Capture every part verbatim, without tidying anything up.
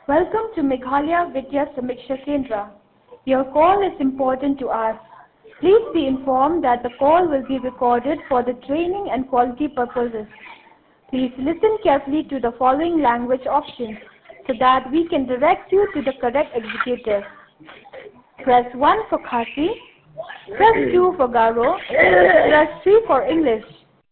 Welcome to Meghalaya Vidya Samiksha Kendra. Your call is important to us. Please be informed that the call will be recorded for the training and quality purposes. Please listen carefully to the following language options so that we can direct you to the correct executive. Press one for Khasi, press two for Garo, press three for English.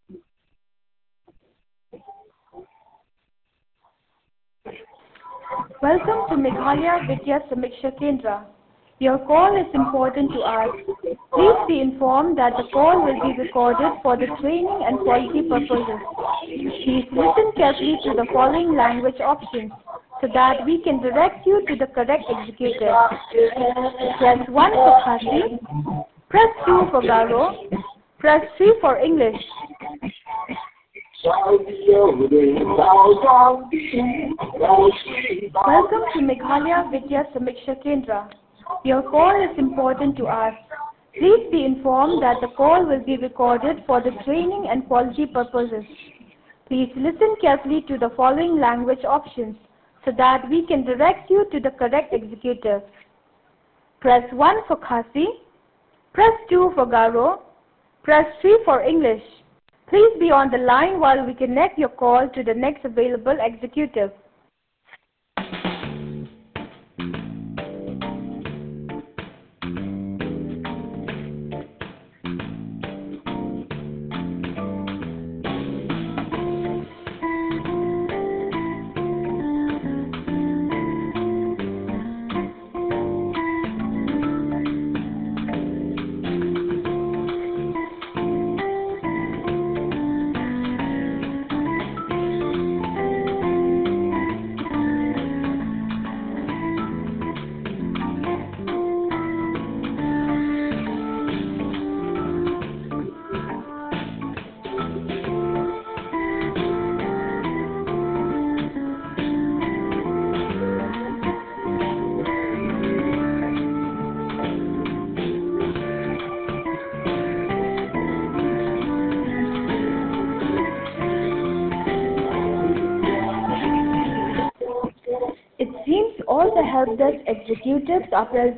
Welcome to Meghalaya Vidya Samiksha Kendra. Your call is important to us. Please be informed that the call will be recorded for the training and quality purposes. Please listen carefully to the following language options so that we can direct you to the correct executive. Press one for Khasi, press two for Garo, press three for English. Welcome to Meghalaya Vidya Samiksha Kendra. Your call is important to us. Please be informed that the call will be recorded for the training and quality purposes. Please listen carefully to the following language options so that we can direct you to the correct executive. Press one for Khasi, press two for Garo, press three for English. Please be on the line while we connect your call to the next available executive. It seems all the help desk executives are present.